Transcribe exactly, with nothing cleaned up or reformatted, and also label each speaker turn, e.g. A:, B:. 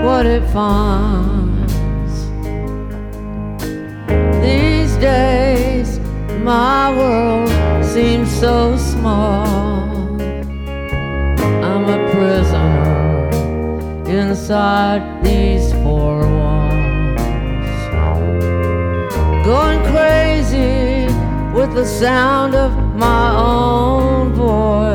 A: what it finds. These days my world seems so small. I'm a prisoner inside these four walls, going crazy with the sound of my own voice.